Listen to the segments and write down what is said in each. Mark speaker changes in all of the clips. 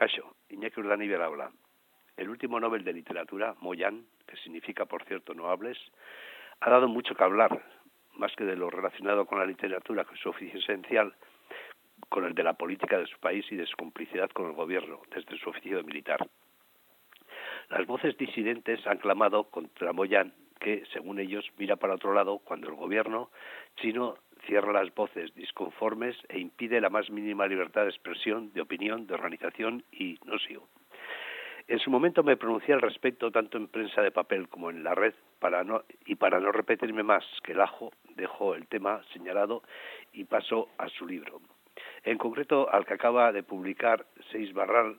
Speaker 1: Caixo, Iñaki Urdanivel habla. El último Nobel de Literatura, Moyan, que significa, por cierto, no hables, ha dado mucho que hablar, más que de lo relacionado con la literatura, que es su oficio esencial, con el de la política de su país y de su complicidad con el gobierno, desde su oficio de militar. Las voces disidentes han clamado contra Moyan, que, según ellos, mira para otro lado cuando el gobierno chino cierra las voces disconformes e impide la más mínima libertad de expresión, de opinión, de organización y no sigo. En su momento me pronuncié al respecto tanto en prensa de papel como en la red para no repetirme más que el ajo, dejó el tema señalado y pasó a su libro. En concreto al que acaba de publicar Seix Barral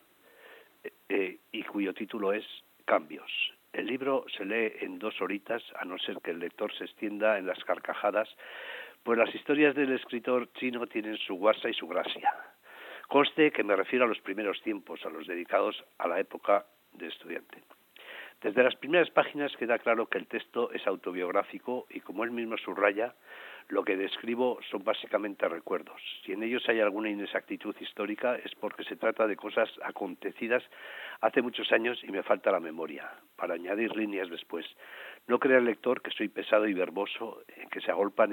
Speaker 1: y cuyo título es Cambios. El libro se lee en 2 horitas, a no ser que el lector se extienda en las carcajadas, pues las historias del escritor chino tienen su guasa y su gracia. Conste que me refiero a los primeros tiempos, a los dedicados a la época de estudiante. Desde las primeras páginas queda claro que el texto es autobiográfico y, como él mismo subraya, lo que describo son básicamente recuerdos. Si en ellos hay alguna inexactitud histórica es porque se trata de cosas acontecidas hace muchos años y me falta la memoria, para añadir líneas después. No crea el lector que soy pesado y verboso, que se agolpan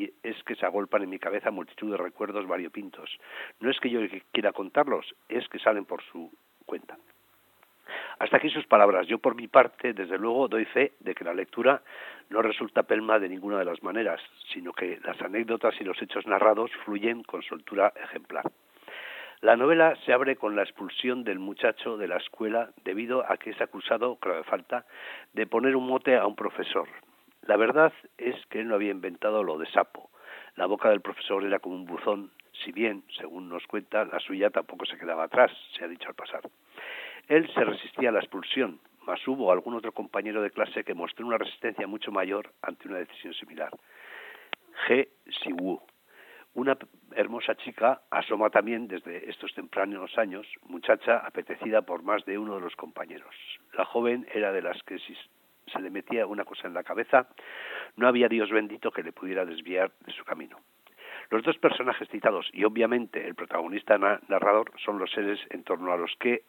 Speaker 1: en mi cabeza multitud de recuerdos variopintos. No es que yo quiera contarlos, es que salen por su cuenta. Hasta aquí sus palabras. Yo, por mi parte, desde luego, doy fe de que la lectura no resulta pelma de ninguna de las maneras, sino que las anécdotas y los hechos narrados fluyen con soltura ejemplar. La novela se abre con la expulsión del muchacho de la escuela debido a que es acusado, claro de falta, de poner un mote a un profesor. La verdad es que él no había inventado lo de sapo. La boca del profesor era como un buzón, si bien, según nos cuenta, la suya tampoco se quedaba atrás, se ha dicho al pasar. Él se resistía a la expulsión, mas hubo algún otro compañero de clase que mostró una resistencia mucho mayor ante una decisión similar. Ge Siwu, una hermosa chica, asoma también desde estos tempranos años, muchacha apetecida por más de uno de los compañeros. La joven era de las que si se le metía una cosa en la cabeza, no había Dios bendito que le pudiera desviar de su camino. Los 2 personajes citados y obviamente el protagonista narrador son los seres en torno a los que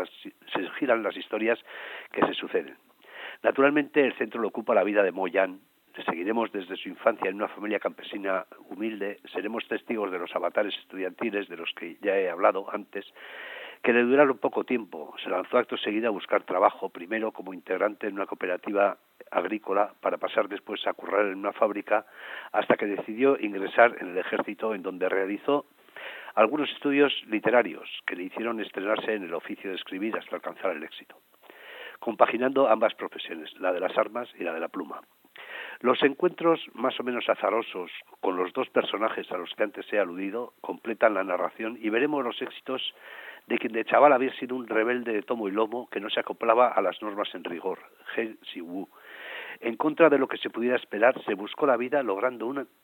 Speaker 1: se giran las historias que se suceden. Naturalmente el centro lo ocupa la vida de Moyan. Le seguiremos desde su infancia en una familia campesina humilde, seremos testigos de los avatares estudiantiles de los que ya he hablado antes, que le duraron poco tiempo. Se lanzó acto seguido a buscar trabajo, primero como integrante en una cooperativa agrícola, para pasar después a currar en una fábrica, hasta que decidió ingresar en el ejército, en donde realizó algunos estudios literarios que le hicieron estrenarse en el oficio de escribir hasta alcanzar el éxito, compaginando ambas profesiones, la de las armas y la de la pluma. Los encuentros más o menos azarosos con los 2 personajes a los que antes he aludido completan la narración y veremos los éxitos de quien de chaval había sido un rebelde de tomo y lomo que no se acoplaba a las normas en rigor, Ge Siwu. En contra de lo que se pudiera esperar, se buscó la vida logrando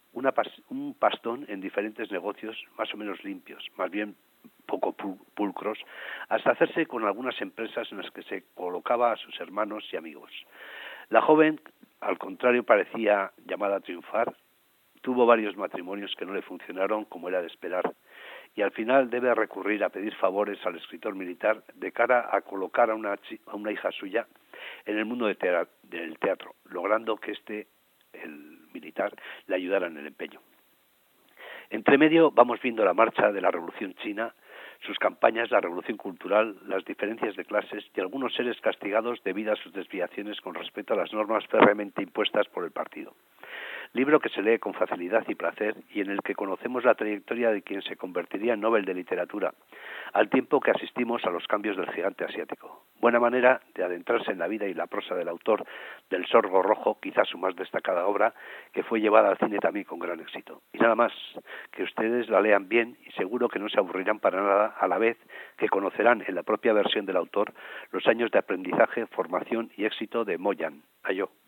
Speaker 1: un pastón en diferentes negocios más o menos limpios, más bien poco pulcros, hasta hacerse con algunas empresas en las que se colocaba a sus hermanos y amigos. La joven, al contrario, parecía llamada a triunfar. Tuvo varios matrimonios que no le funcionaron como era de esperar y al final debe recurrir a pedir favores al escritor militar de cara a colocar a una hija suya en el mundo del teatro, logrando que el militar, le ayudara en el empeño. Entre medio vamos viendo la marcha de la Revolución China, sus campañas, la revolución cultural, las diferencias de clases y algunos seres castigados debido a sus desviaciones con respecto a las normas férreamente impuestas por el partido. Libro que se lee con facilidad y placer y en el que conocemos la trayectoria de quien se convertiría en Nobel de Literatura, al tiempo que asistimos a los cambios del gigante asiático. Buena manera de adentrarse en la vida y la prosa del autor del Sorgo Rojo, quizás su más destacada obra, que fue llevada al cine también con gran éxito. Y nada más, que ustedes la lean bien y seguro que no se aburrirán para nada, a la vez que conocerán en la propia versión del autor los años de aprendizaje, formación y éxito de Moyan. Ayo.